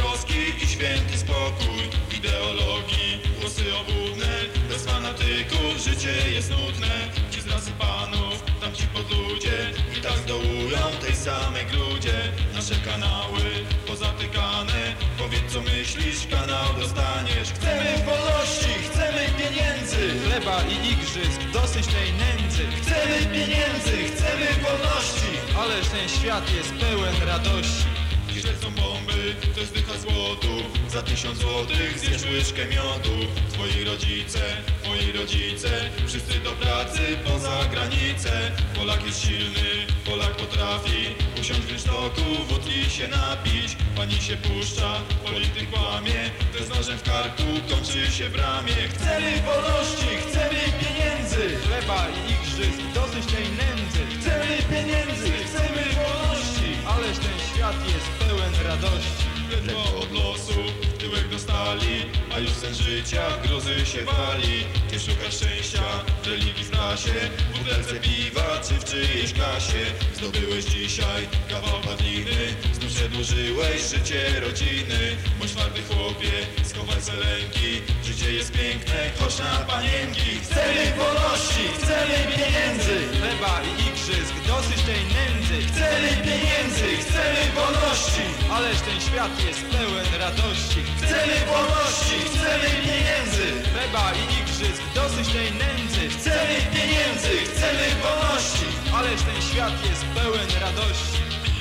troski i święty spokój ideologii, głosy obłudne, bez fanatyków życie jest nudne. Ci z rasy panów, tamci podludzie i tak zdołują tej samej grudzie. Nasze kanały pozatykane, powiedz co myślisz, kanał dostaniesz. Chcemy wolności, chcemy pieniędzy, chleba i igrzysk, dosyć tej nędzy. chcemy pieniędzy, chcemy wolności. Ależ ten świat jest pełen radości. Dziś lecą bomby, to jest dycha złotu. Za 1000 złotych zjesz łyżkę miodu. Moi rodzice, wszyscy do pracy poza granicę. Polak jest silny, Polak potrafi usiąść w rynsztoku, wódki się napić. Pani się puszcza, polityk kłamie, to z nożem w karku kończy się w ramię. Chcemy wolności, chcemy pieniędzy, Chleba i igrzysk, dosyć tej nędzy. chcemy pieniędzy, chcemy wolności. Ależ ten świat jest pełen radości. Ledwo od losu tyłek dostali, a już sen życia w grozy się wali. Nie szukasz szczęścia w religii w prasie, w butelce piwa czy w czyjejś kasie. Zdobyłeś dzisiaj kawał padliny, znów przedłużyłeś życie rodziny. Bądź twardy chłopie, schowaj se lęki, życie jest piękne, chodź na panienki. Chcemy wolności, chcemy pieniędzy, Chleba i igrzysk, dosyć tej nędzy. chcemy pieniędzy, chcemy wolności. Ależ ten świat jest pełen radości. Chcemy wolności, chcemy pieniędzy, Chleba i igrzysk, dosyć tej nędzy. chcemy pieniędzy, chcemy wolności. Ależ ten świat jest pełen radości.